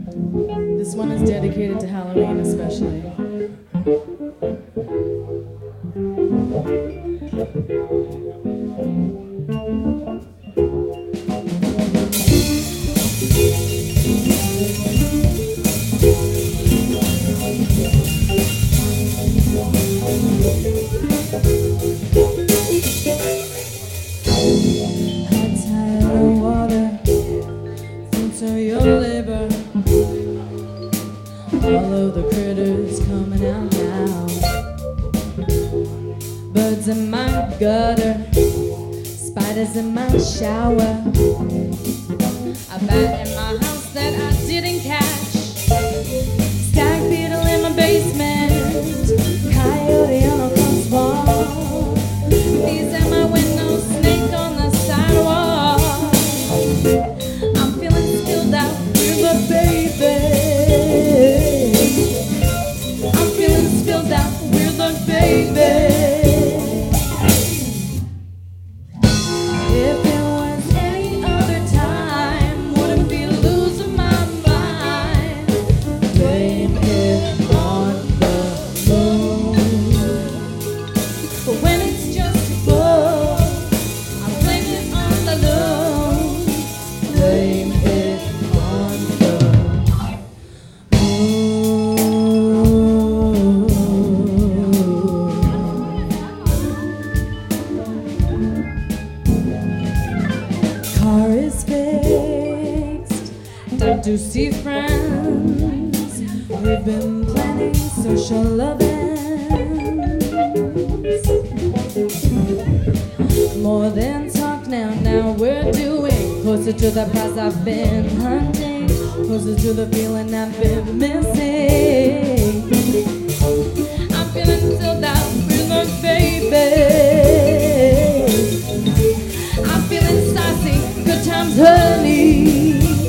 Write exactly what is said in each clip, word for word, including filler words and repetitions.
This one is dedicated to Halloween especially. All of the critters coming out now. Birds in my gutter, spiders in my shower, a bat in my house that I didn't catch, stag beetle in my basement, coyote on a cross wall, bees at my window, snake on the sidewalk. I'm feeling spilled out with a baby. I'm feeling spilled out with a baby. If it was any other time, wouldn't be losing my mind. Blame it on the moon. But when it's just full, I blame it on the loon. Blame it on the car is fixed, don't do see friends. We've been planning social events. More than talk now, now we're doing closer to the prize I've been hunting, closer to the feeling I've been missing. I'm feeling filled out with a baby. I'm feeling saucy, good times, honey.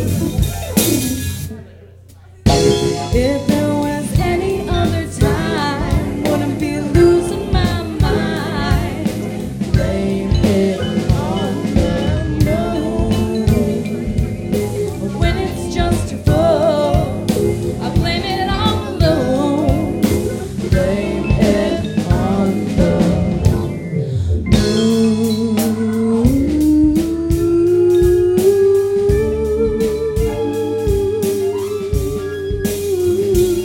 If there was any other time, wouldn't be losing my mind. Blame it on the moon. When it's just full, I blame it on the moon. Blame it on the moon.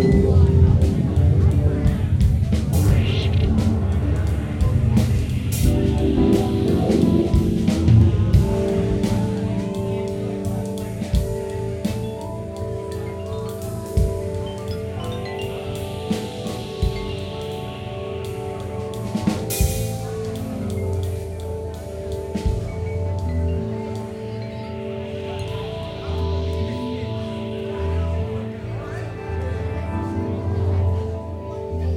Why?